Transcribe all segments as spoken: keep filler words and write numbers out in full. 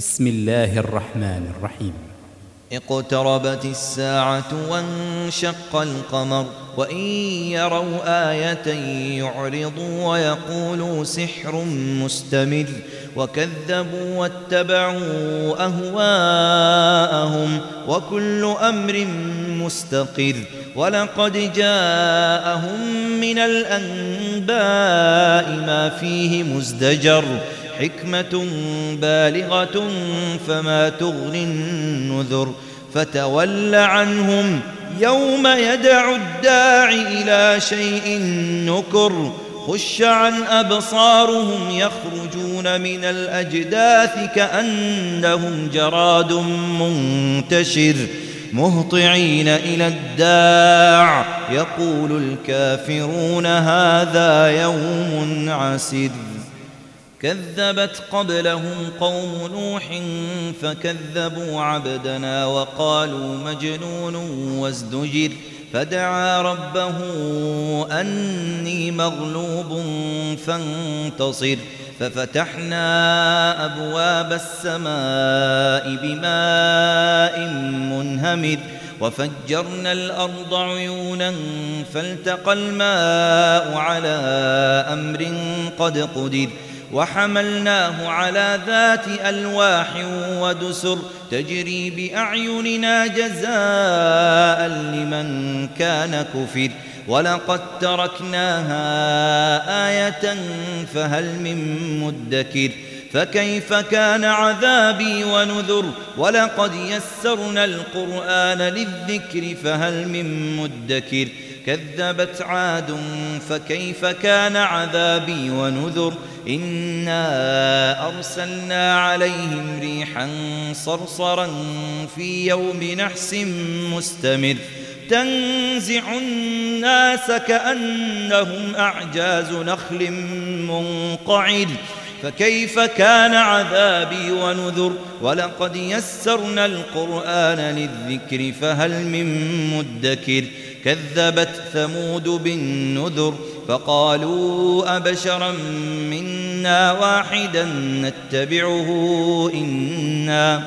بسم الله الرحمن الرحيم. اقتربت الساعة وانشق القمر وإن يروا آية يعرضوا ويقولوا سحر مستمر وكذبوا واتبعوا أهواءهم وكل أمر مستقر ولقد جاءهم من الأنباء ما فيه مزدجر حكمة بالغة فما تغني النذر فتول عنهم يوم يدع الداعي إلى شيء نكر خش عن أبصارهم يخرجون من الأجداث كأنهم جراد منتشر مهطعين إلى الداع يقول الكافرون هذا يوم عسر كذبت قبلهم قوم نوح فكذبوا عبدنا وقالوا مجنون وازدجر فدعا ربه أني مغلوب فانتصر ففتحنا أبواب السماء بماء منهمر وفجرنا الأرض عيونا فالتقى الماء على أمر قد قدر وحملناه على ذات ألواح ودسر تجري بأعيننا جزاء لمن كان كفر ولقد تركناها آية فهل من مدكر فكيف كان عذابي ونذر ولقد يسرنا القرآن للذكر فهل من مدكر كذبت عاد فكيف كان عذابي ونذر إنا أرسلنا عليهم ريحا صرصرا في يوم نحس مستمر تنزع الناس كأنهم أعجاز نخل منقعر فكيف كان عذابي ونذر ولقد يسرنا القرآن للذكر فهل من مدكر كذبت ثمود بالنذر فقالوا أبشرا منا واحدا نتبعه إنا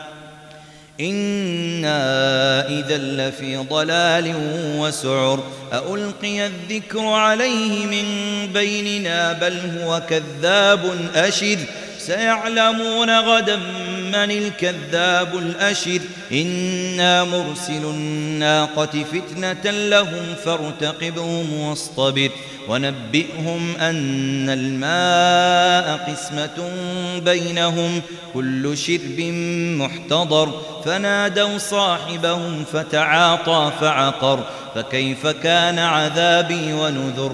إنا إذا لفي ضلال وسعر ألقي الذكر عليه من بيننا بل هو كذاب أشر سيعلمون غدا من الكذاب الأشر إنا مرسل الناقة فتنة لهم فارتقبهم واصطبر ونبئهم أن الماء قسمة بينهم كل شرب محتضر فنادوا صاحبهم فتعاطى فعقر فكيف كان عذابي ونذر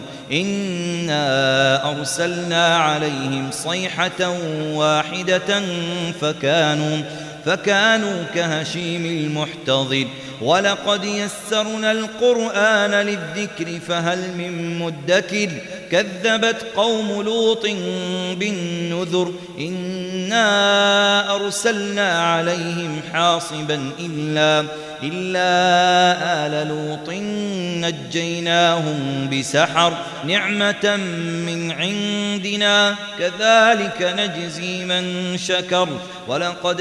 إنا أرسلنا عليهم صيحة واحدة فكانوا فكانوا كهشيم المحتضر ولقد يسرنا القرآن للذكر فهل من مدكر كذبت قوم لوط بالنذر إنا أرسلنا عليهم حاصبا إلا إلا آل لوط نجيناهم بسحر نعمة من عندنا كذلك نجزي من شكر ولقد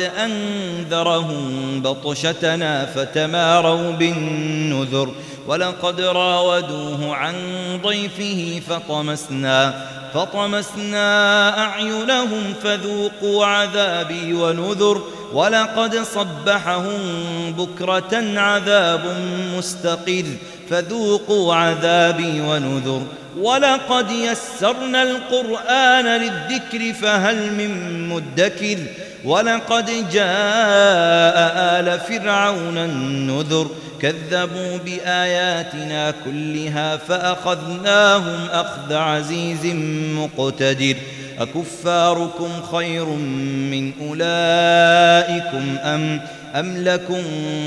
أنذرهم بطشتنا فتماروا بالنذر ولقد راودوه عن ضيفه فطمسنا فطمسنا أعينهم فذوقوا عذابي ونذر ولقد صبحهم بكرة عذاب مستقر فذوقوا عذابي ونذر ولقد يسرنا القرآن للذكر فهل من مدكر ولقد جاء آل فرعون النذر كذبوا بآياتنا كلها فأخذناهم أخذ عزيز مقتدر أكفاركم خير من أولئكم أم أم لكم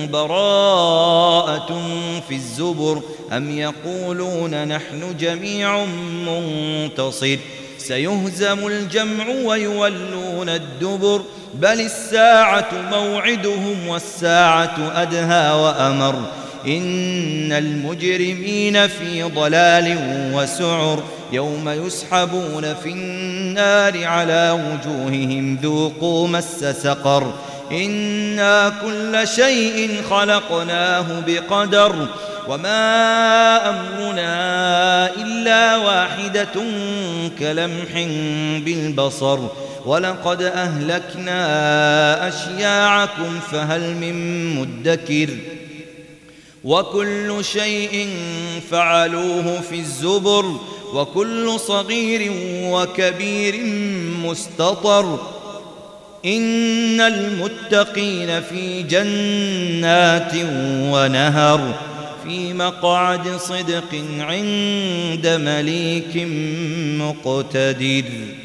براءة في الزبر أم يقولون نحن جميع منتصر سيهزم الجمع ويولون الدبر بل الساعة موعدهم والساعة أدهى وأمر إن المجرمين في ضلال وسعر يوم يسحبون في النار النار على وجوههم ذوقوا مس سقر إنا كل شيء خلقناه بقدر وما أمرنا إلا واحدة كلمح بالبصر ولقد أهلكنا أشياعكم فهل من مدكر وكل شيء فعلوه في الزبر وكل صغير وكبير مستطر إن المتقين في جنات ونهر في مقعد صدق عند مليك مقتدر.